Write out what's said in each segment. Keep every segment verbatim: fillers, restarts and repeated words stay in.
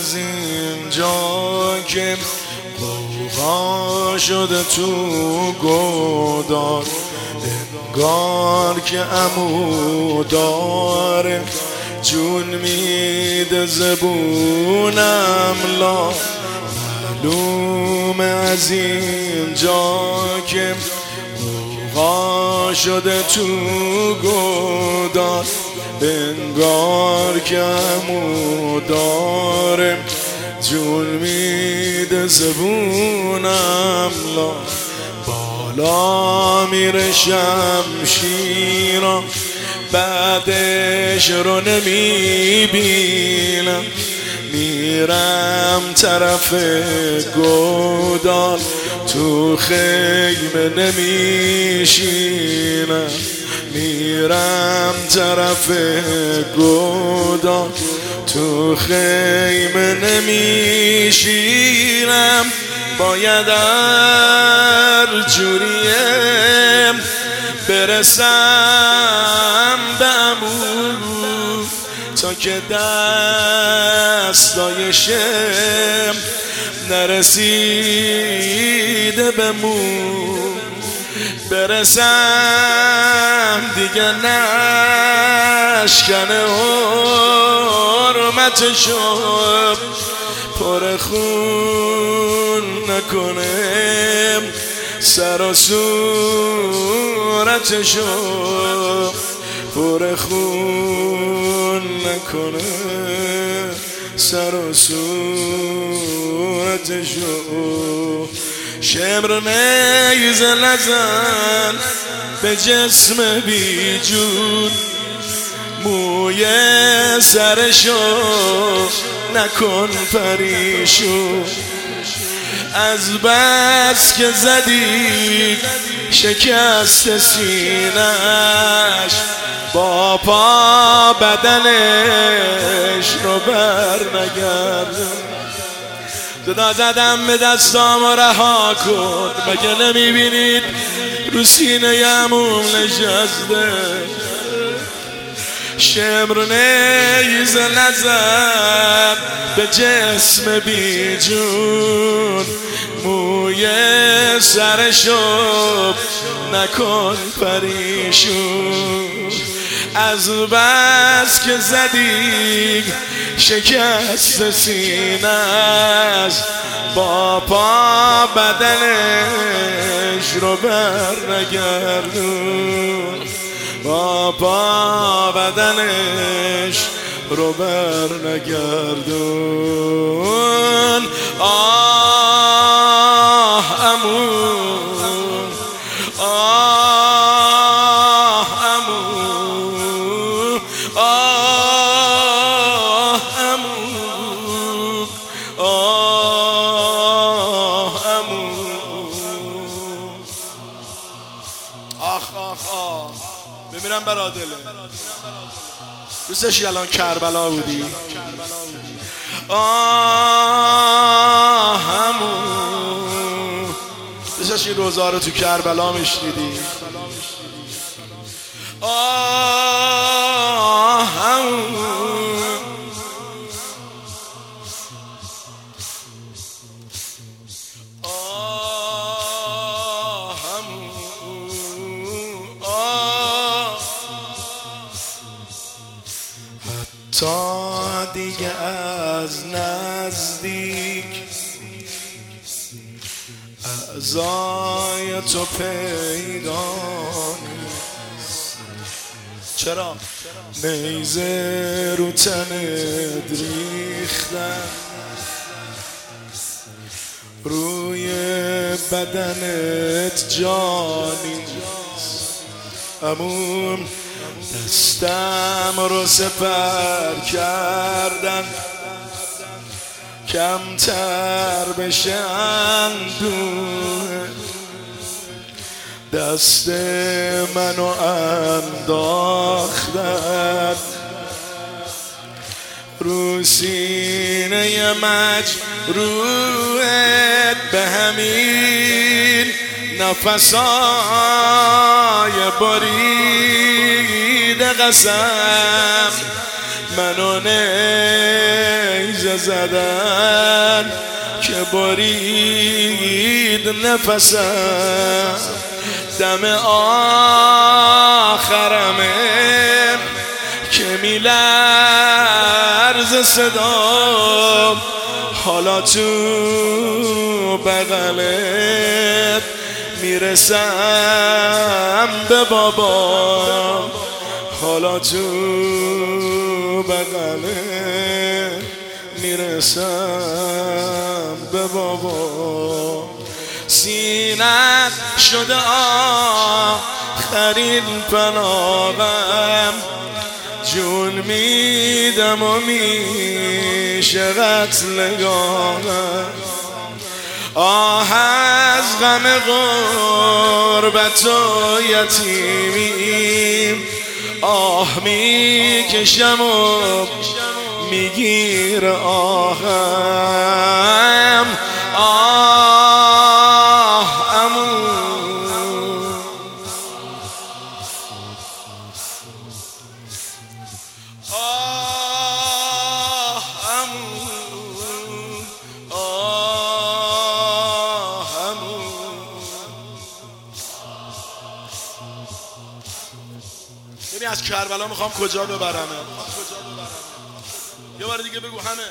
از اینجا که قوقا شده تو گودار، انگار که عمو داره جون میده زبونم لا. معلومه از اینجا که قوقا شده تو گودار، انگار که عمو داره جون میده زبونم لا. بالا میره شمشیرا بعدش رو نمیبینم، میرم طرف گودال تو خیمه نمیشینم، میرم طرف گودال تو خیمه نمیشینم. باید هر جوریم برسم به عمو تا که دستایشم نرسیده به مو. برسم دیگه نشکنه حرمتشو، پر خون نکنم سر و صورتشو، پر خون نکنه سر و صورتشو. شمر نیز نزن به جسم بی جون، موی سرشو نکن پریشون. از بس که زدی شکست سینش، با پا بدنش رو بر نگردون. صدا زدم به دستام و رها کن، مگه نمیبینید رو سینه عموم نشسته؟ شمر نیز نزن به جسم بی جون، موی سرشو نکن پریشون. از بس که زدی شکست سینش، با پا بدنش رو بر نگردون، با پا بدنش رو بر نگردون. آه عمو، آه عمو، آه عمو، آه عمو. آخ آخ آخ بمیرم برا دله. دوستش الان کربلا بودی؟ آه همون دوستش این روزا رو تو کربلا میشنیدی؟ آه همون تا دیگه از نزدیک اعضای تو پیدا نیست. چرا؟ نیزه رو تنت ریختن، روی بدنت جا نیست. عموم دستم رو سپر کردن کمتر بشه اندوه، دست منو انداختن رو سینه مجروحت، به همین نفسای برید قسم منو نیز نیزه زدن که برید نفسم دم آخرمه که میلرز صدا حالا تو بغلت میرسم به بابا حالا تو بغلت میرسم به بابا سینت شده آخرین پناهم جون میدم و میشه قتل نگاهم آه از غم غربت و یتیمیم آه میکشم و میگیر آهم آه امون آه امون آه امون ببین از کربلا میخوام کجا ببرمه یه بار دیگه بگو همه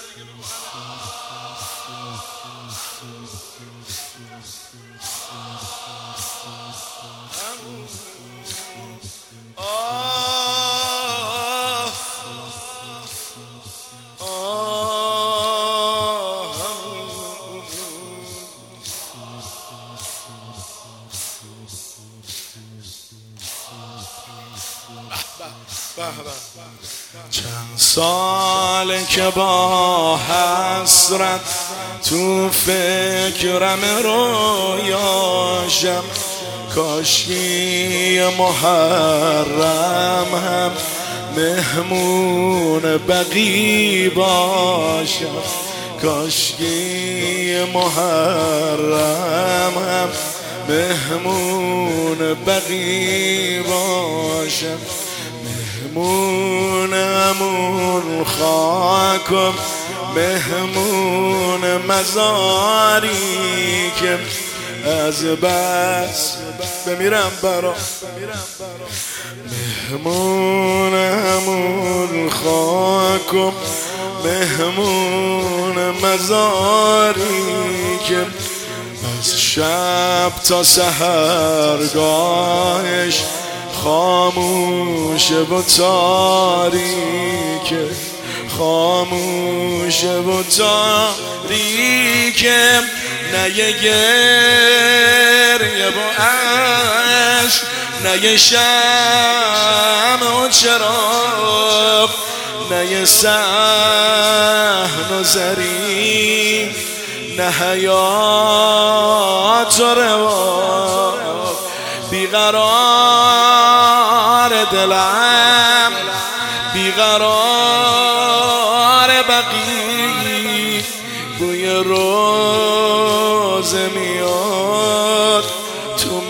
چند سال که با حسرت تو فکرم رویاشم کاشکی محرم هم مهمون بقی باشم کاشکی محرم هم مهمون بقی باشم مهمونمون خاکم مهمون مزاری که از بس بمیرم برا مهمونمون خاکم مهمون مزاری که از شب تا سحرگاهش خاموش و تاریکه خاموش و تاریکه نه یه گریه و عشق نه یه شمع و چراغ نه یه صحن و زرین نه حیات و رواق بیقرار دلم بیقرار بقی بوی روز میاد تو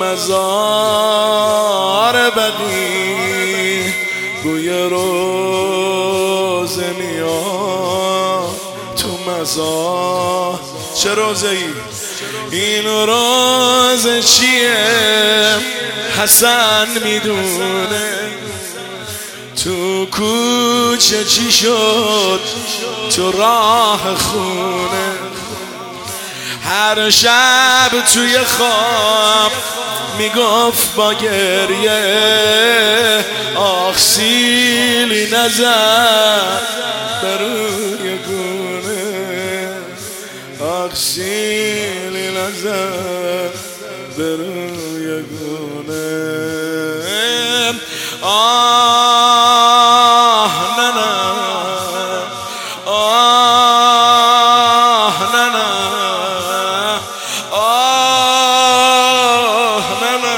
مزار بقی بوی روز میاد تو مزار چه روزه ای این روز چیه حسن میدونه تو کوچه چی شد تو راه خونه هر شب توی خواب میگفت با گریه آخ سیلی نزد بروی گونه آخ سیلی نزد بروی گونه آه نه نه آه نه نه آه نه نه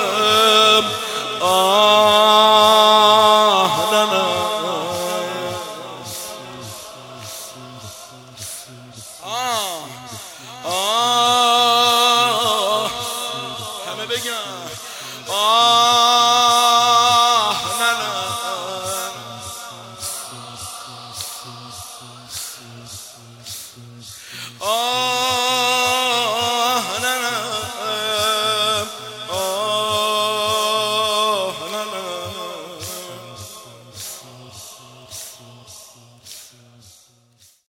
آه نه نه آه آه همه آه